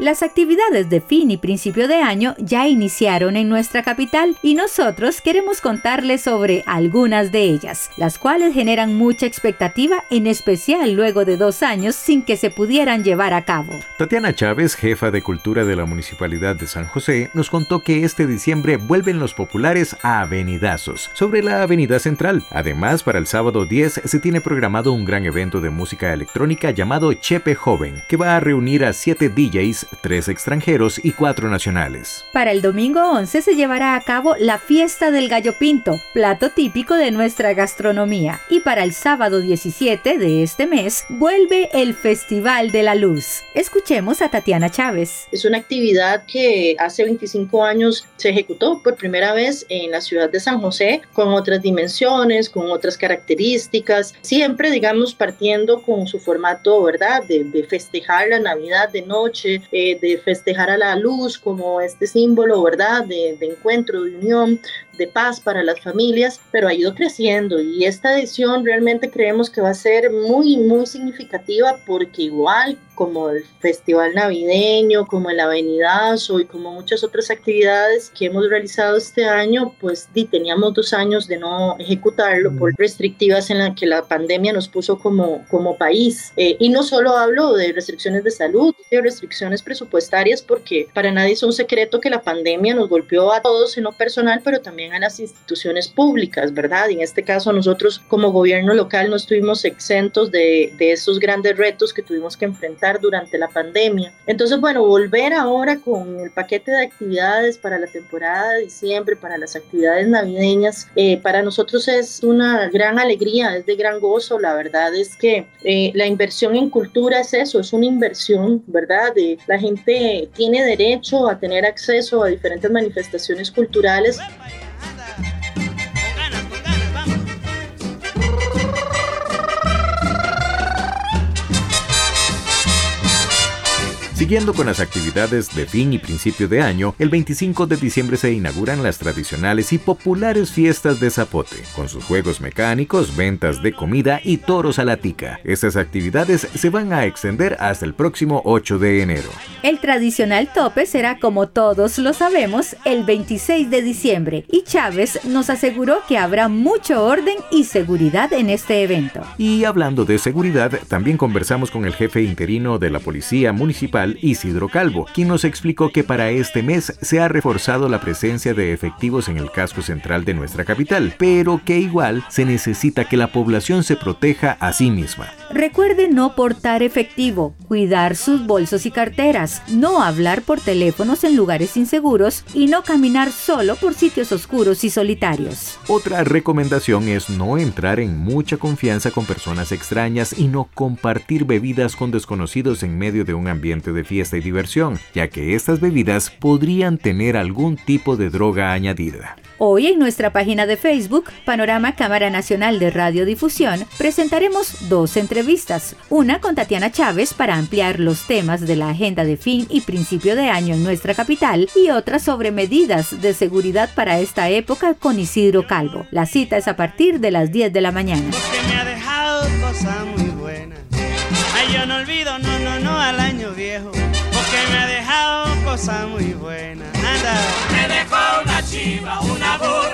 Las actividades de fin y principio de año ya iniciaron en nuestra capital y nosotros queremos contarles sobre algunas de ellas, las cuales generan mucha expectativa, en especial luego de 2 años sin que se pudieran llevar a cabo. Tatiana Chávez, jefa de Cultura de la Municipalidad de San José, nos contó que este diciembre vuelven los populares avenidazos sobre la Avenida Central. Además, para el sábado 10 se tiene programado un gran evento de música electrónica llamado Chepe Joven, que va a reunir a 7 DJs, 3 extranjeros y 4 nacionales. Para el domingo 11 se llevará a cabo la Fiesta del Gallo Pinto, plato típico de nuestra gastronomía. Y para el sábado 17 de este mes vuelve el Festival de la Luz. Escuchemos a Tatiana Chávez. Es una actividad que hace 25 años se ejecutó por primera vez en la ciudad de San José, con otras dimensiones, con otras características, siempre, digamos, partiendo con su formato, ¿verdad?, de festejar la Navidad de noche, de festejar a la luz como este símbolo, ¿verdad?, de encuentro, de unión, de paz para las familias, pero ha ido creciendo y esta edición realmente creemos que va a ser muy, muy significativa porque igual como el Festival Navideño, como el Avenidazo y como muchas otras actividades que hemos realizado este año, pues teníamos 2 años de no ejecutarlo por restrictivas en las que la pandemia nos puso como país. Y no solo hablo de restricciones de salud, de restricciones presupuestarias, porque para nadie es un secreto que la pandemia nos golpeó a todos en lo personal, pero también a las instituciones públicas, ¿verdad? Y en este caso nosotros como gobierno local no estuvimos exentos de esos grandes retos que tuvimos que enfrentar durante la pandemia. Entonces, bueno, volver ahora con el paquete de actividades para la temporada de diciembre, para las actividades navideñas, para nosotros es una gran alegría, es de gran gozo. La verdad es que la inversión en cultura es eso, es una inversión, ¿verdad? La gente tiene derecho a tener acceso a diferentes manifestaciones culturales. Siguiendo con las actividades de fin y principio de año, el 25 de diciembre se inauguran las tradicionales y populares fiestas de Zapote, con sus juegos mecánicos, ventas de comida y toros a la tica. Estas actividades se van a extender hasta el próximo 8 de enero. El tradicional tope será, como todos lo sabemos, el 26 de diciembre y Chávez nos aseguró que habrá mucho orden y seguridad en este evento. Y hablando de seguridad, también conversamos con el jefe interino de la Policía Municipal, Isidro Calvo, quien nos explicó que para este mes se ha reforzado la presencia de efectivos en el casco central de nuestra capital, pero que igual se necesita que la población se proteja a sí misma. Recuerde no portar efectivo, cuidar sus bolsos y carteras, no hablar por teléfonos en lugares inseguros y no caminar solo por sitios oscuros y solitarios. Otra recomendación es no entrar en mucha confianza con personas extrañas y no compartir bebidas con desconocidos en medio de un ambiente de fiesta y diversión, ya que estas bebidas podrían tener algún tipo de droga añadida. Hoy en nuestra página de Facebook, Panorama Cámara Nacional de Radiodifusión, presentaremos 2 entrevistas, una con Tatiana Chávez para ampliar los temas de la agenda de fin y principio de año en nuestra capital y otra sobre medidas de seguridad para esta época con Isidro Calvo. La cita es a partir de las 10 de la mañana. Porque me ha dejado cosas muy buenas. Ay, yo no olvido, no al año viejo. Porque me ha dejado cosas muy buenas. Anda. Me dejó una chiva, una burra.